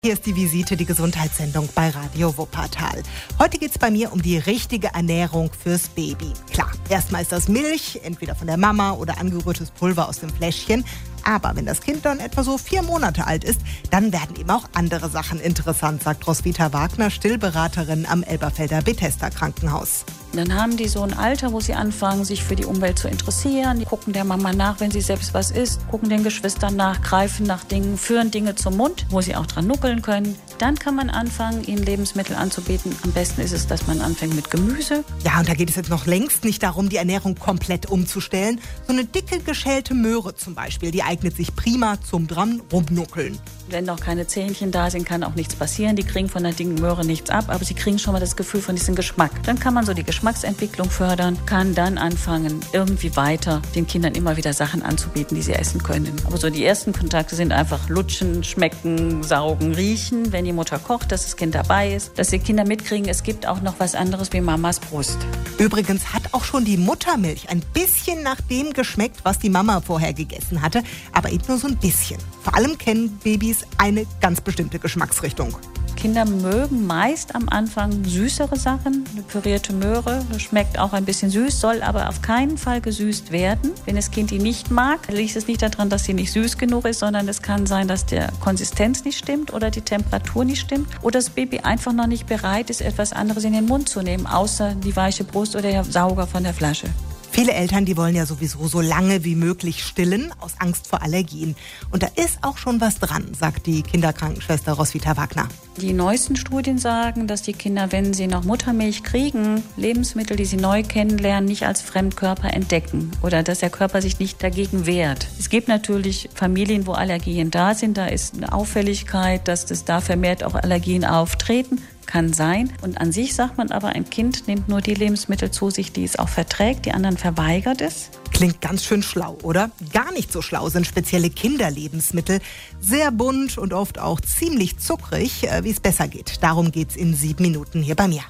Hier ist die Visite, die Gesundheitssendung bei Radio Wuppertal. Heute geht es bei mir um die richtige Ernährung fürs Baby. Klar, erstmal ist das Milch, entweder von der Mama oder angerührtes Pulver aus dem Fläschchen. Aber wenn das Kind dann etwa so 4 Monate alt ist, dann werden eben auch andere Sachen interessant, sagt Roswitha Wagner, Stillberaterin am Elberfelder Bethesda Krankenhaus. Dann haben die so ein Alter, wo sie anfangen, sich für die Umwelt zu interessieren. Die gucken der Mama nach, wenn sie selbst was isst, gucken den Geschwistern nach, greifen nach Dingen, führen Dinge zum Mund, wo sie auch dran nuckeln können. Dann kann man anfangen, ihnen Lebensmittel anzubieten. Am besten ist es, dass man anfängt mit Gemüse. Ja, und da geht es jetzt noch längst nicht darum, die Ernährung komplett umzustellen. So eine dicke, geschälte Möhre zum Beispiel, die eignet sich prima zum dran rumnuckeln. Wenn noch keine Zähnchen da sind, kann auch nichts passieren. Die kriegen von der dicken Möhre nichts ab, aber sie kriegen schon mal das Gefühl von diesem Geschmack. Dann kann man so die Geschmacksentwicklung fördern, kann dann anfangen, irgendwie weiter den Kindern immer wieder Sachen anzubieten, die sie essen können. Aber so die ersten Kontakte sind einfach lutschen, schmecken, saugen, riechen, wenn die Mutter kocht, dass das Kind dabei ist, dass die Kinder mitkriegen, es gibt auch noch was anderes wie Mamas Brust. Übrigens hat auch schon die Muttermilch ein bisschen nach dem geschmeckt, was die Mama vorher gegessen hatte, aber eben nur so ein bisschen. Vor allem kennen Babys eine ganz bestimmte Geschmacksrichtung. Kinder mögen meist am Anfang süßere Sachen. Eine pürierte Möhre schmeckt auch ein bisschen süß, soll aber auf keinen Fall gesüßt werden. Wenn das Kind die nicht mag, liegt es nicht daran, dass sie nicht süß genug ist, sondern es kann sein, dass die Konsistenz nicht stimmt oder die Temperatur nicht stimmt oder das Baby einfach noch nicht bereit ist, etwas anderes in den Mund zu nehmen, außer die weiche Brust oder der Sauger von der Flasche. Viele Eltern, die wollen ja sowieso so lange wie möglich stillen, aus Angst vor Allergien. Und da ist auch schon was dran, sagt die Kinderkrankenschwester Roswitha Wagner. Die neuesten Studien sagen, dass die Kinder, wenn sie noch Muttermilch kriegen, Lebensmittel, die sie neu kennenlernen, nicht als Fremdkörper entdecken oder dass der Körper sich nicht dagegen wehrt. Es gibt natürlich Familien, wo Allergien da sind. Da ist eine Auffälligkeit, dass da vermehrt auch Allergien auftreten. Kann sein. Und an sich sagt man aber, ein Kind nimmt nur die Lebensmittel zu sich, die es auch verträgt, die anderen verweigert es. Klingt ganz schön schlau, oder? Gar nicht so schlau sind spezielle Kinderlebensmittel. Sehr bunt und oft auch ziemlich zuckrig, wie es besser geht. Darum geht's in 7 Minuten hier bei mir.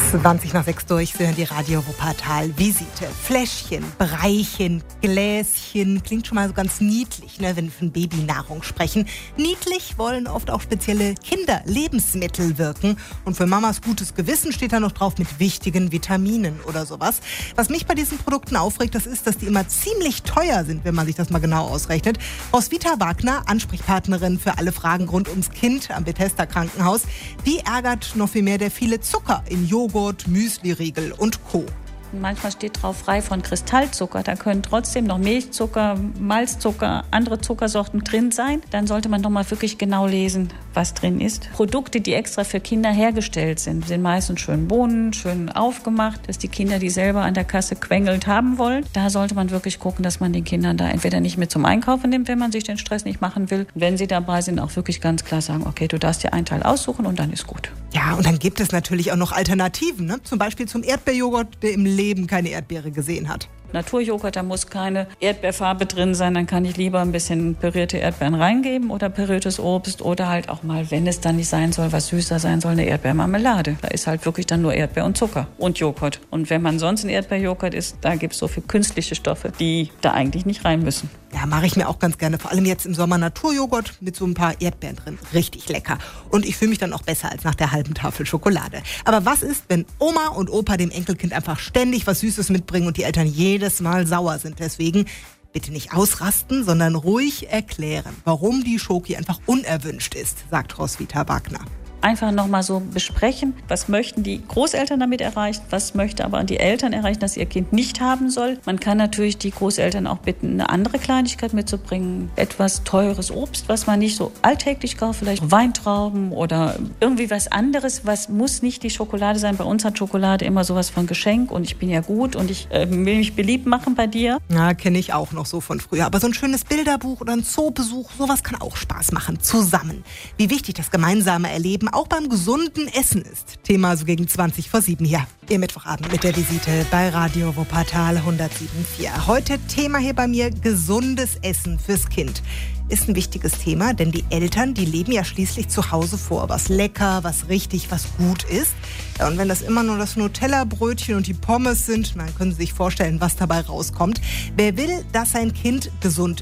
20 nach 6 durch, Sie hören die Radio Wuppertal Visite. Fläschchen, Breichen, Gläschen, klingt schon mal so ganz niedlich, ne, wenn wir von Babynahrung sprechen. Niedlich wollen oft auch spezielle Kinderlebensmittel wirken. Und für Mamas gutes Gewissen steht da noch drauf mit wichtigen Vitaminen oder sowas. Was mich bei diesen Produkten aufregt, das ist, dass die immer ziemlich teuer sind, wenn man sich das mal genau ausrechnet. Roswitha Wagner, Ansprechpartnerin für alle Fragen rund ums Kind am Bethesda Krankenhaus, die ärgert noch viel mehr der viele Zucker in Joghurt, Müsliriegel und Co. Manchmal steht drauf frei von Kristallzucker. Da können trotzdem noch Milchzucker, Malzzucker, andere Zuckersorten drin sein. Dann sollte man noch mal wirklich genau lesen, was drin ist. Produkte, die extra für Kinder hergestellt sind meistens schön Bohnen, schön aufgemacht, dass die Kinder die selber an der Kasse quengelt haben wollen. Da sollte man wirklich gucken, dass man den Kindern da entweder nicht mit zum Einkaufen nimmt, wenn man sich den Stress nicht machen will. Wenn sie dabei sind, auch wirklich ganz klar sagen, okay, du darfst dir einen Teil aussuchen und dann ist gut. Ja, und dann gibt es natürlich auch noch Alternativen, ne? Zum Beispiel zum Erdbeerjoghurt, der im Leben keine Erdbeere gesehen hat. Naturjoghurt, da muss keine Erdbeerfarbe drin sein, dann kann ich lieber ein bisschen pürierte Erdbeeren reingeben oder püriertes Obst oder halt auch mal, wenn es dann nicht sein soll, was süßer sein soll, eine Erdbeermarmelade. Da ist halt wirklich dann nur Erdbeer und Zucker und Joghurt. Und wenn man sonst einen Erdbeerjoghurt isst, da gibt es so viele künstliche Stoffe, die da eigentlich nicht rein müssen. Ja, mache ich mir auch ganz gerne. Vor allem jetzt im Sommer Naturjoghurt mit so ein paar Erdbeeren drin. Richtig lecker. Und ich fühle mich dann auch besser als nach der halben Tafel Schokolade. Aber was ist, wenn Oma und Opa dem Enkelkind einfach ständig was Süßes mitbringen und die Eltern jedes Mal sauer sind? Deswegen bitte nicht ausrasten, sondern ruhig erklären, warum die Schoki einfach unerwünscht ist, sagt Roswitha Wagner. Einfach nochmal so besprechen, was möchten die Großeltern damit erreichen, was möchte aber die Eltern erreichen, dass ihr Kind nicht haben soll. Man kann natürlich die Großeltern auch bitten, eine andere Kleinigkeit mitzubringen. Etwas teures Obst, was man nicht so alltäglich kauft, vielleicht Weintrauben oder irgendwie was anderes. Was muss nicht die Schokolade sein. Bei uns hat Schokolade immer sowas von Geschenk und ich bin ja gut und ich will mich beliebt machen bei dir. Ja, kenne ich auch noch so von früher. Aber so ein schönes Bilderbuch oder ein Zoobesuch, sowas kann auch Spaß machen. Zusammen. Wie wichtig das gemeinsame Erleben auch beim gesunden Essen ist. Thema so gegen 20 vor 7 hier. Ihr Mittwochabend mit der Visite bei Radio Wuppertal 107.4. Heute Thema hier bei mir, gesundes Essen fürs Kind. Ist ein wichtiges Thema, denn die Eltern, die leben ja schließlich zu Hause vor, was lecker, was richtig, was gut ist. Ja, und wenn das immer nur das Nutella-Brötchen und die Pommes sind, dann können Sie sich vorstellen, was dabei rauskommt. Wer will, dass sein Kind gesund ist?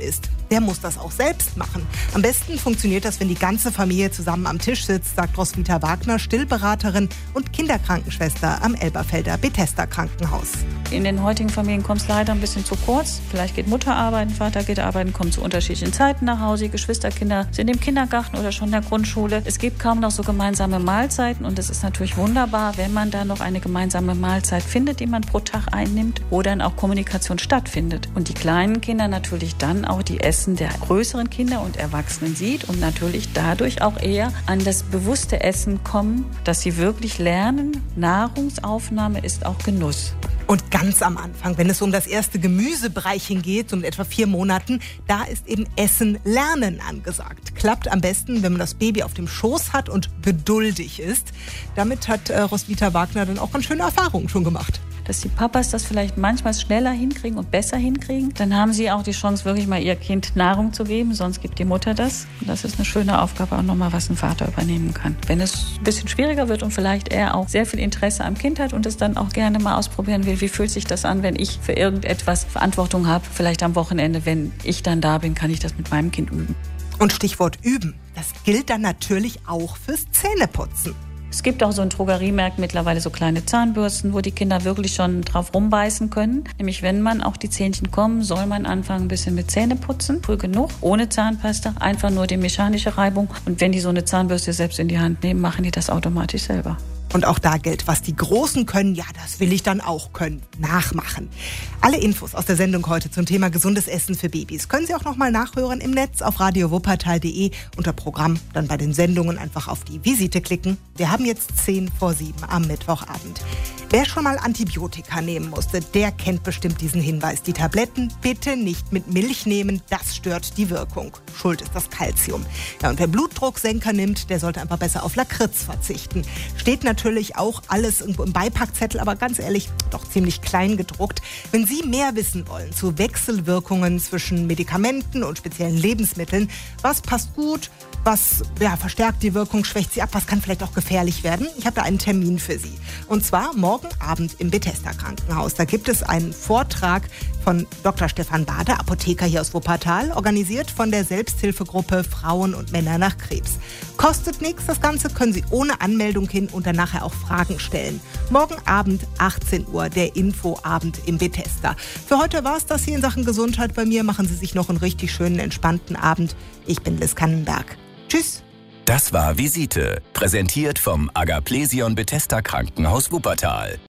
der muss das auch selbst machen. Am besten funktioniert das, wenn die ganze Familie zusammen am Tisch sitzt, sagt Roswitha Wagner, Stillberaterin und Kinderkrankenschwester am Elberfelder Bethesda Krankenhaus. In den heutigen Familien kommt es leider ein bisschen zu kurz. Vielleicht geht Mutter arbeiten, Vater geht arbeiten, kommt zu unterschiedlichen Zeiten nach Hause. Die Geschwisterkinder sind im Kindergarten oder schon in der Grundschule. Es gibt kaum noch so gemeinsame Mahlzeiten und es ist natürlich wunderbar, wenn man da noch eine gemeinsame Mahlzeit findet, die man pro Tag einnimmt, wo dann auch Kommunikation stattfindet. Und die kleinen Kinder natürlich dann auch die Essen der größeren Kinder und Erwachsenen sieht und natürlich dadurch auch eher an das bewusste Essen kommen, dass sie wirklich lernen, Nahrungsaufnahme ist auch Genuss. Und ganz am Anfang, wenn es um das erste Gemüsebreichen geht, um etwa 4 Monaten, da ist eben Essen lernen angesagt. Klappt am besten, wenn man das Baby auf dem Schoß hat und geduldig ist. Damit hat Roswitha Wagner dann auch ganz schöne Erfahrungen schon gemacht. Dass die Papas das vielleicht manchmal schneller hinkriegen und besser hinkriegen, dann haben sie auch die Chance, wirklich mal ihr Kind Nahrung zu geben, sonst gibt die Mutter das. Und das ist eine schöne Aufgabe, auch nochmal, was ein Vater übernehmen kann. Wenn es ein bisschen schwieriger wird und vielleicht er auch sehr viel Interesse am Kind hat und es dann auch gerne mal ausprobieren will, wie fühlt sich das an, wenn ich für irgendetwas Verantwortung habe, vielleicht am Wochenende, wenn ich dann da bin, kann ich das mit meinem Kind üben. Und Stichwort üben, das gilt dann natürlich auch fürs Zähneputzen. Es gibt auch so in Drogeriemärkten mittlerweile so kleine Zahnbürsten, wo die Kinder wirklich schon drauf rumbeißen können. Nämlich wenn man auch die Zähnchen kommen, soll man anfangen ein bisschen mit Zähneputzen, früh genug, ohne Zahnpasta, einfach nur die mechanische Reibung. Und wenn die so eine Zahnbürste selbst in die Hand nehmen, machen die das automatisch selber. Und auch da gilt, was die Großen können, ja, das will ich dann auch können. Nachmachen. Alle Infos aus der Sendung heute zum Thema gesundes Essen für Babys können Sie auch nochmal nachhören im Netz auf radiowuppertal.de unter Programm. Dann bei den Sendungen einfach auf die Visite klicken. Wir haben jetzt 6:50 am Mittwochabend. Wer schon mal Antibiotika nehmen musste, der kennt bestimmt diesen Hinweis. Die Tabletten bitte nicht mit Milch nehmen, das stört die Wirkung. Schuld ist das Calcium. Ja, und wer Blutdrucksenker nimmt, der sollte einfach besser auf Lakritz verzichten. Steht natürlich auch alles irgendwo im Beipackzettel, aber ganz ehrlich, doch ziemlich klein gedruckt. Wenn Sie mehr wissen wollen zu Wechselwirkungen zwischen Medikamenten und speziellen Lebensmitteln, was passt gut, was verstärkt die Wirkung, schwächt sie ab, was kann vielleicht auch gefährlich werden? Ich habe da einen Termin für Sie. Und zwar morgen Abend im Bethesda Krankenhaus. Da gibt es einen Vortrag von Dr. Stefan Bade, Apotheker hier aus Wuppertal, organisiert von der Selbsthilfegruppe Frauen und Männer nach Krebs. Kostet nichts, das Ganze können Sie ohne Anmeldung hin und dann nachher auch Fragen stellen. Morgen Abend 18 Uhr, der Infoabend im Bethesda. Für heute war es das hier in Sachen Gesundheit bei mir. Machen Sie sich noch einen richtig schönen, entspannten Abend. Ich bin Liz Kannenberg. Tschüss. Das war Visite, präsentiert vom Agaplesion Bethesda Krankenhaus Wuppertal.